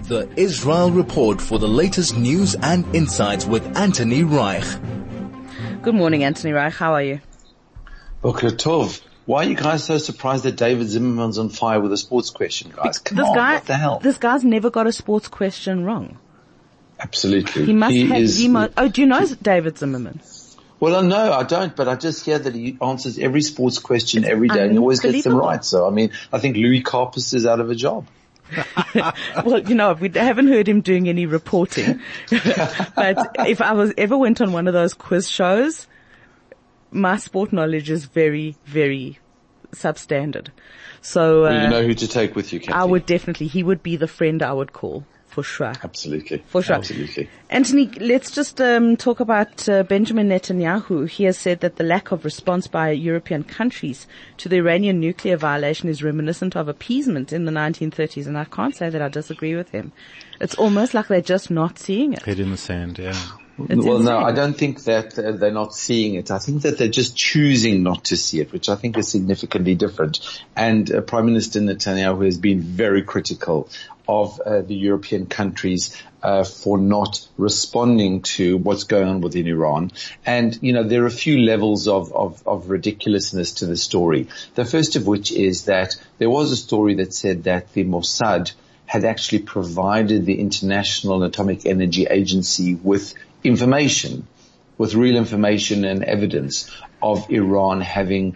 The Israel Report for the latest news and insights with Anthony Reich. Good morning, Anthony Reich. How are you? Boker Tov. Why are you guys so surprised that David Zimmerman's on fire with a sports question, guys? What the hell? This guy's never got a sports question wrong. Absolutely. He must have do you know David Zimmerman? Well, no, I don't, but I just hear that he answers every sports question every day and he always gets them right. So, I think Louis Carpus is out of a job. Well, we haven't heard him doing any reporting. But if I ever went on one of those quiz shows, my sport knowledge is very, very substandard. So, you know who to take with you, Kathy. He would be the friend I would call. For sure. Absolutely. For sure. Absolutely. Anthony, let's just talk about Benjamin Netanyahu. He has said that the lack of response by European countries to the Iranian nuclear violation is reminiscent of appeasement in the 1930s, and I can't say that I disagree with him. It's almost like they're just not seeing it. Head in the sand, yeah. No, I don't think that they're not seeing it. I think that they're just choosing not to see it, which I think is significantly different. And Prime Minister Netanyahu has been very critical of the European countries for not responding to what's going on within Iran. And, there are a few levels of ridiculousness to the story. The first of which is that there was a story that said that the Mossad had actually provided the International Atomic Energy Agency with information, with real information and evidence of Iran having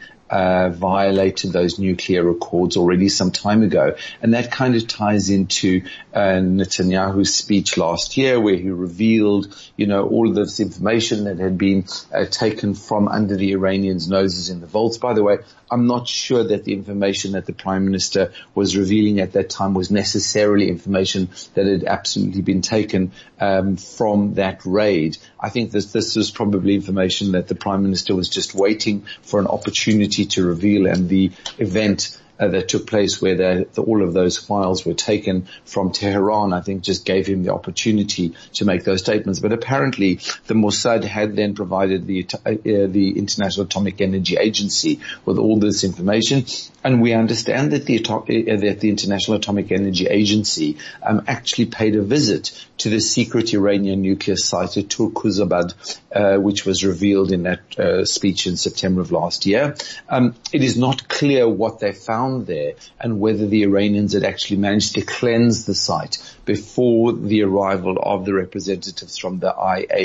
violated those nuclear accords already some time ago. And that kind of ties into Netanyahu's speech last year where he revealed, all of this information that had been taken from under the Iranians' noses in the vaults. By the way, I'm not sure that the information that the Prime Minister was revealing at that time was necessarily information that had absolutely been taken from that raid. I think this was probably information that the Prime Minister was just waiting for an opportunity to reveal, and the event that took place where all of those files were taken from Tehran, I think just gave him the opportunity to make those statements. But apparently the Mossad had then provided the International Atomic Energy Agency with all this information. And we understand that the International Atomic Energy Agency actually paid a visit to the secret Iranian nuclear site at Turkuzabad, which was revealed in that speech in September of last year. It is not clear what they found there and whether the Iranians had actually managed to cleanse the site before the arrival of the representatives from the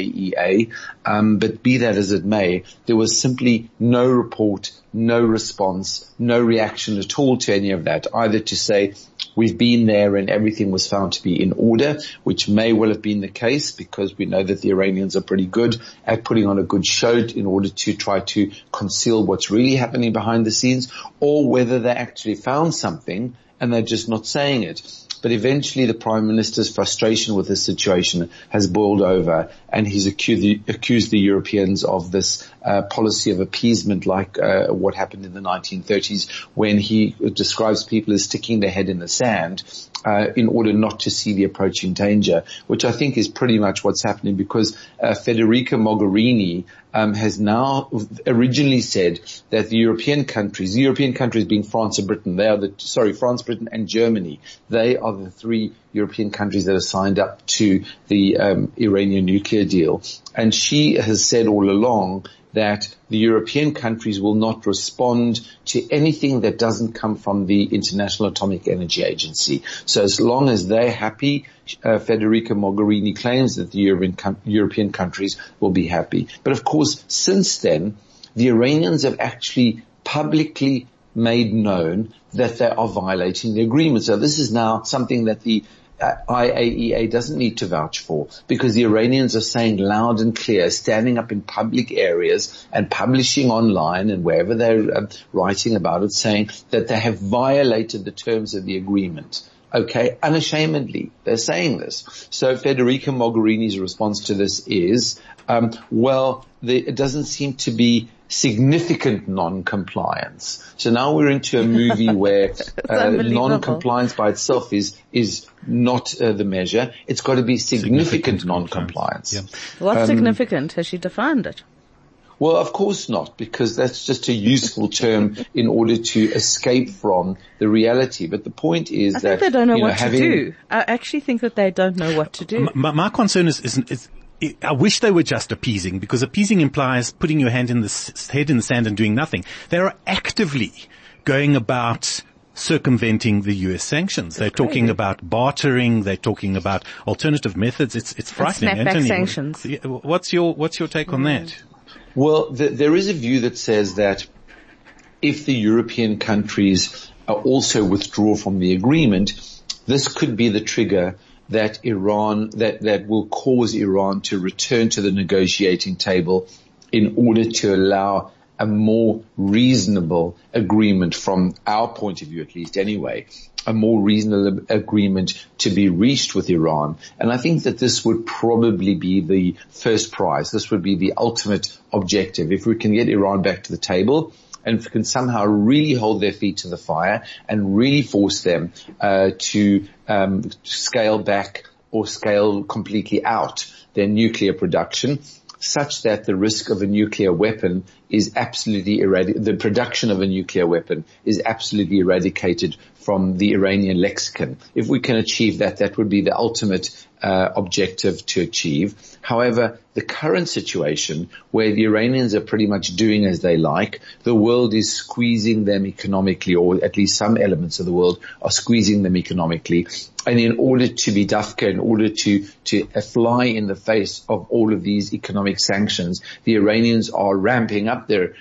IAEA. But be that as it may, there was simply no report, no response, no reaction at all to any of that, either to say we've been there and everything was found to be in order, which may well have been the case because we know that the Iranians are pretty good at putting on a good show in order to try to conceal what's really happening behind the scenes, or whether they actually found something and they're just not saying it. But eventually the Prime Minister's frustration with this situation has boiled over, and he's accused the Europeans of this policy of appeasement like what happened in the 1930s when he describes people as sticking their head in the sand in order not to see the approaching danger, which I think is pretty much what's happening because Federica Mogherini has now originally said that the European countries being France and Britain, France, Britain and Germany, they are the three European countries that are signed up to the Iranian nuclear deal. And she has said all along that the European countries will not respond to anything that doesn't come from the International Atomic Energy Agency. So as long as they're happy, Federica Mogherini claims that the European countries will be happy. But of course, since then, the Iranians have actually publicly made known that they are violating the agreement. So this is now something that the IAEA doesn't need to vouch for, because the Iranians are saying loud and clear, standing up in public areas and publishing online and wherever they're writing about it, saying that they have violated the terms of the agreement. Okay, unashamedly, they're saying this. So Federica Mogherini's response to this is, it doesn't seem to be significant non-compliance. So now we're into a movie where non-compliance by itself is not the measure. It's got to be significant non-compliance. Yeah. What's significant? Has she defined it? Well, of course not, because that's just a useful term in order to escape from the reality. But the point is I think they don't know what to do. I actually think that they don't know what to do. My concern is I wish they were just appeasing, because appeasing implies putting your head in the sand and doing nothing. They are actively going about circumventing the U.S. sanctions. They're talking about bartering. They're talking about alternative methods. It's frightening. Snapback sanctions. What's your take on that? Well, there is a view that says that if the European countries also withdraw from the agreement, this could be the trigger that that will cause Iran to return to the negotiating table in order to allow a more reasonable agreement, from our point of view at least anyway, a more reasonable agreement to be reached with Iran. And I think that this would probably be the first prize. This would be the ultimate objective. If we can get Iran back to the table, and if we can somehow really hold their feet to the fire and really force them to scale back or scale completely out their nuclear production, such that the risk of a nuclear weapon is absolutely the production of a nuclear weapon is absolutely eradicated from the Iranian lexicon. If we can achieve that, that would be the ultimate objective to achieve. However, the current situation where the Iranians are pretty much doing as they like, the world is squeezing them economically, or at least some elements of the world are squeezing them economically. And in order to be dafka, in order to fly in the face of all of these economic sanctions, the Iranians are ramping up their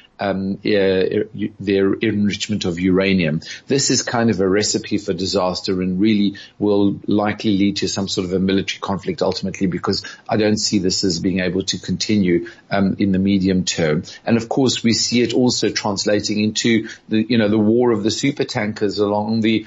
enrichment of uranium. This is kind of a recipe for disaster and really will likely lead to some sort of a military conflict ultimately, because I don't see this as being able to continue in the medium term. And of course, we see it also translating into the war of the super tankers along the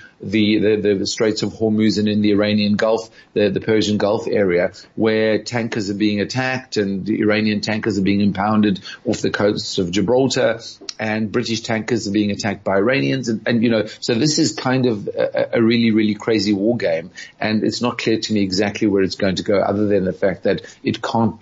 Straits of Hormuz and in the Iranian Gulf, the Persian Gulf area, where tankers are being attacked and the Iranian tankers are being impounded off the coast of Gibraltar, and British tankers are being attacked by Iranians. And so this is kind of a really, really crazy war game. And it's not clear to me exactly where it's going to go, other than the fact that it can't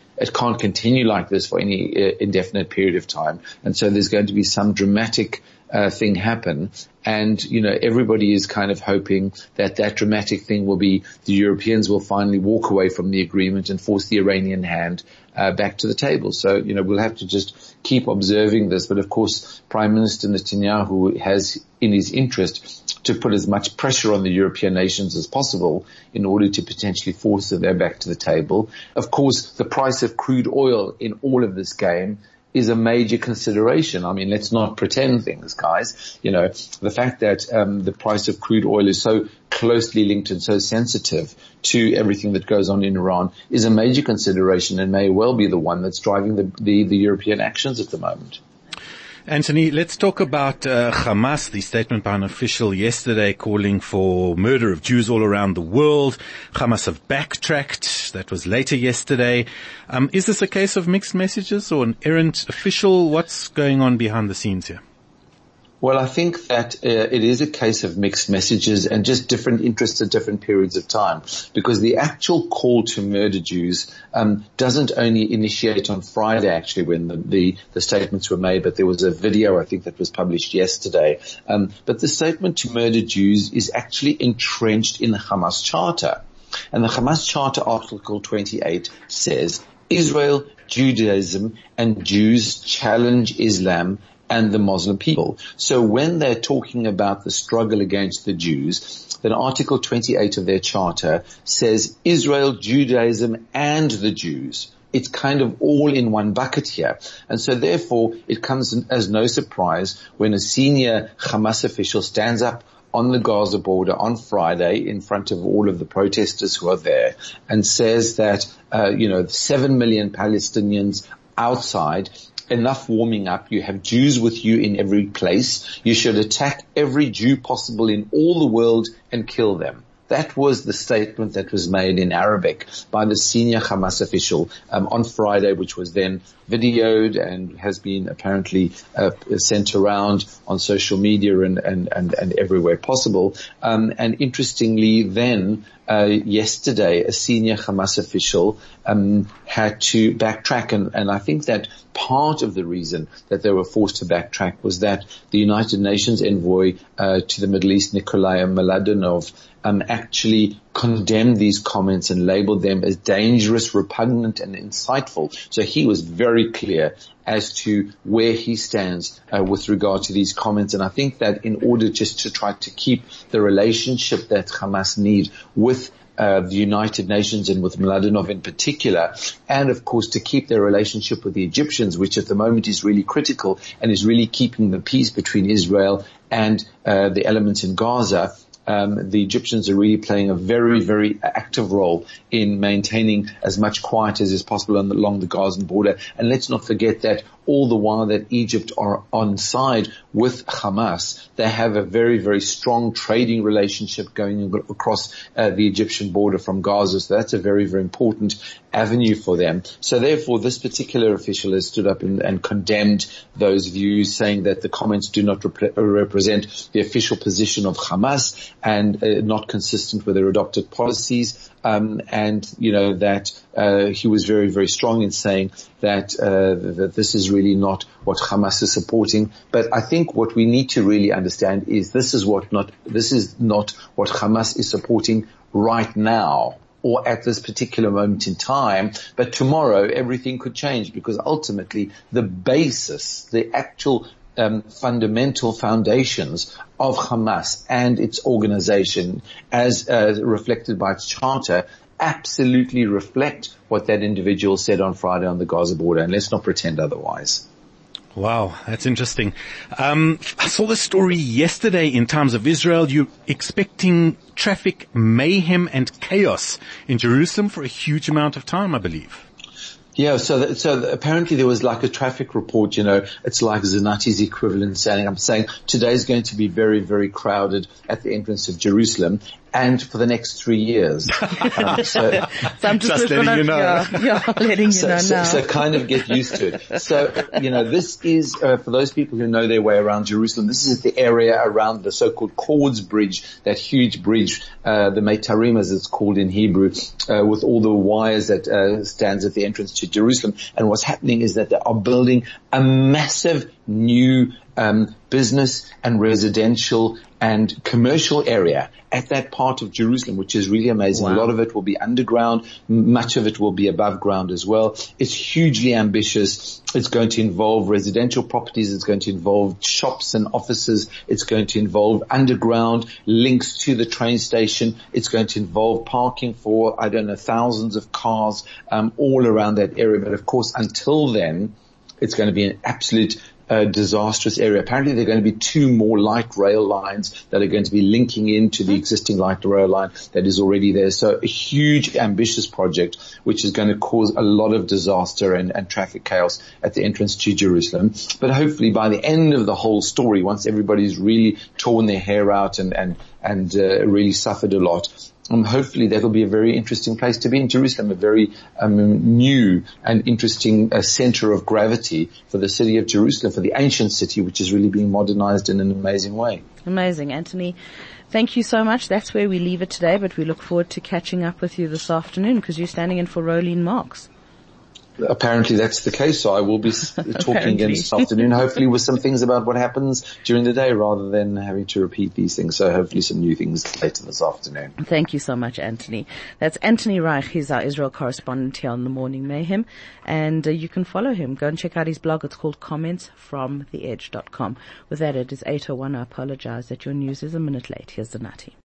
continue like this for any indefinite period of time. And so there's going to be some dramatic thing happen. And, everybody is kind of hoping that dramatic thing will be the Europeans will finally walk away from the agreement and force the Iranian hand back to the table. So, we'll have to just keep observing this. But of course, Prime Minister Netanyahu has in his interest to put as much pressure on the European nations as possible in order to potentially force them back to the table. Of course, the price of crude oil in all of this game is a major consideration. I mean, let's not pretend things, guys. The fact that the price of crude oil is so closely linked and so sensitive to everything that goes on in Iran is a major consideration, and may well be the one that's driving the European actions at the moment. Anthony, let's talk about Hamas, the statement by an official yesterday calling for murder of Jews all around the world. Hamas have backtracked. That was later yesterday. Is this a case of mixed messages or an errant official? What's going on behind the scenes here? Well, I think that it is a case of mixed messages and just different interests at different periods of time, because the actual call to murder Jews doesn't only initiate on Friday, actually, when the statements were made, but there was a video, I think, that was published yesterday. But the statement to murder Jews is actually entrenched in the Hamas Charter. And the Hamas Charter, Article 28, says, Israel, Judaism, and Jews challenge Islam and the Muslim people. So when they're talking about the struggle against the Jews, then Article 28 of their charter says Israel, Judaism, and the Jews. It's kind of all in one bucket here. And so therefore it comes as no surprise when a senior Hamas official stands up on the Gaza border on Friday in front of all of the protesters who are there and says that, 7 million Palestinians outside, enough warming up. You have Jews with you in every place. You should attack every Jew possible in all the world and kill them. That was the statement that was made in Arabic by the senior Hamas official on Friday, which was then videoed and has been apparently sent around on social media and everywhere possible. And interestingly, then yesterday, a senior Hamas official had to backtrack, and I think that part of the reason that they were forced to backtrack was that the United Nations envoy to the Middle East, Nikolai Mladenov, actually condemned these comments and labeled them as dangerous, repugnant, and insightful. So he was very clear as to where he stands with regard to these comments. And I think that in order just to try to keep the relationship that Hamas need with the United Nations and with Mladenov in particular, and of course to keep their relationship with the Egyptians, which at the moment is really critical and is really keeping the peace between Israel and the elements in Gaza, the Egyptians are really playing a very, very active role in maintaining as much quiet as is possible along the Gazan border. And let's not forget that all the while that Egypt are on side with Hamas, they have a very, very strong trading relationship going across the Egyptian border from Gaza. So that's a very, very important avenue for them. So therefore, this particular official has stood up and condemned those views, saying that the comments do not represent the official position of Hamas and not consistent with their adopted policies. And you know that he was very, very strong in saying that that this is really not what Hamas is supporting. But I think what we need to really understand is this is not what Hamas is supporting right now, or at this particular moment in time. But tomorrow everything could change, because ultimately the basis, the actual fundamental foundations of Hamas and its organization, as reflected by its charter, absolutely reflect what that individual said on Friday on the Gaza border. And let's not pretend otherwise. Wow, that's interesting. I saw the story yesterday in Times of Israel. You're expecting traffic mayhem and chaos in Jerusalem for a huge amount of time, I believe. Yeah, so apparently there was like a traffic report, it's like Zanati's equivalent saying today's going to be very, very crowded at the entrance of Jerusalem, and for the next 3 years. So I'm just letting you know. Letting you know now. So kind of get used to it. So, this is, for those people who know their way around Jerusalem, this is the area around the so-called Cords Bridge, that huge bridge, the Meitarim as it's called in Hebrew, with all the wires that stands at the entrance to Jerusalem. And what's happening is that they are building a massive new business and residential and commercial area at that part of Jerusalem, which is really amazing. Wow. A lot of it will be underground. Much of it will be above ground as well. It's hugely ambitious. It's going to involve residential properties. It's going to involve shops and offices. It's going to involve underground links to the train station. It's going to involve parking for, thousands of cars all around that area. But of course, until then, it's going to be an absolute disastrous area. Apparently there are going to be 2 more light rail lines that are going to be linking into the existing light rail line that is already there. So a huge, ambitious project which is going to cause a lot of disaster and traffic chaos at the entrance to Jerusalem. But hopefully by the end of the whole story, once everybody's really torn their hair out and really suffered a lot, hopefully that'll be a very interesting place to be in Jerusalem, a very new and interesting center of gravity for the city of Jerusalem, for the ancient city, which is really being modernized in an amazing way. Amazing. Anthony, thank you so much. That's where we leave it today, but we look forward to catching up with you this afternoon, because you're standing in for Rolene Marks. Apparently that's the case, so I will be talking again this afternoon, hopefully with some things about what happens during the day rather than having to repeat these things. So hopefully some new things later this afternoon. Thank you so much, Anthony. That's Anthony Reich. He's our Israel correspondent here on The Morning Mayhem. And you can follow him. Go and check out his blog. It's called commentsfromtheedge.com. With that, it is 8:01. I apologize that your news is a minute late. Here's Zanati.